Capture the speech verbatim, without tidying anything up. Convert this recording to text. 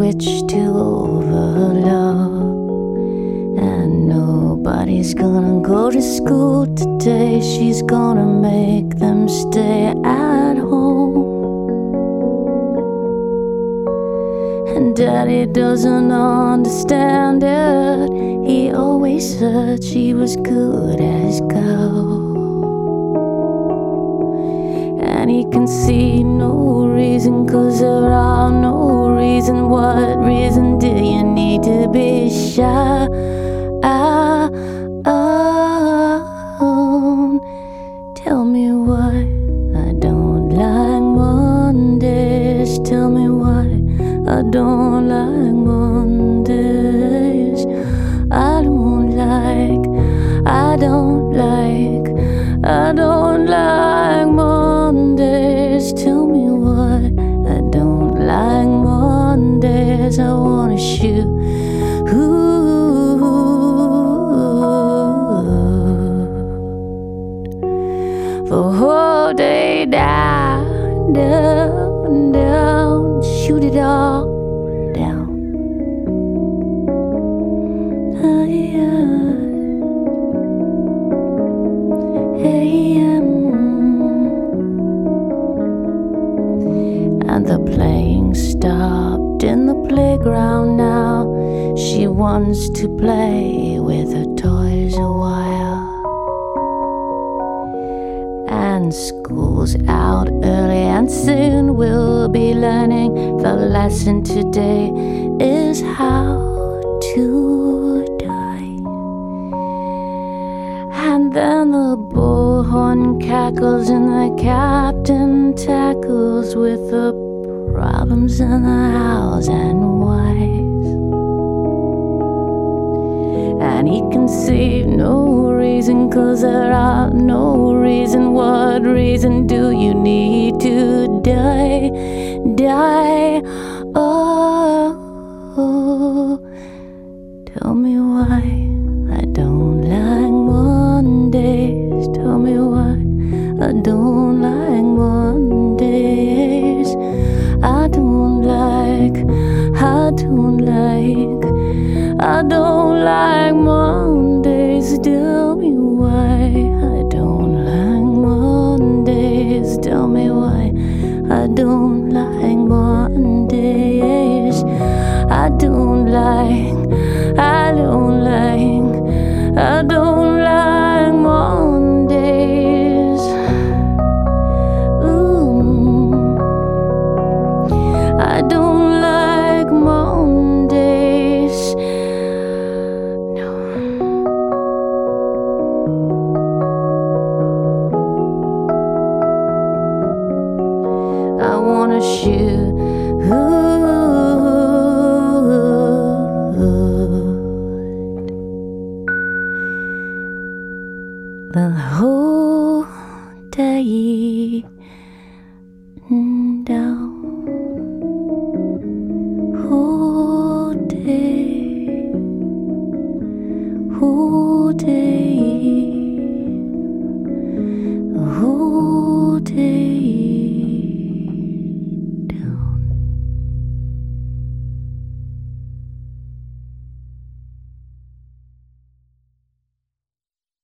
switch to overload. And nobody's gonna go to school today. She's gonna make them stay at home. And Daddy doesn't understand it. He always said she was good as gold. And he can see no reason, 'cause there are no reason. What reason do you need to be shy? Ah, oh, tell me why I don't like Mondays. Tell me why I don't like Mondays. I don't like, I don't like, I don't like Mondays. Tell me why I don't like Mondays. I wanna shoot. Ooh. The whole day down, down, down, shoot it all down. Oh, yeah. A M And the playing stopped in the playground now. She wants to play with her toys a while. And school's out early, and soon we'll be learning. The lesson today is how to die. And then the bullhorn cackles and the captain tackles with the problems in the hows and whys. And he can see no reason, 'cause there are no reason. What reason do you need to die? Die, oh, oh. Tell me why I don't like Mondays. Tell me why I don't like Mondays. I don't like, I don't like, I don't like Mondays. Tell me why I don't like Mondays. Tell me why I don't like Mondays. I don't like, I don't like, I don't like Mondays. Ooh, I don't like Mondays. No. I wanna shoot. Ooh. The whole day down, whole day, whole day.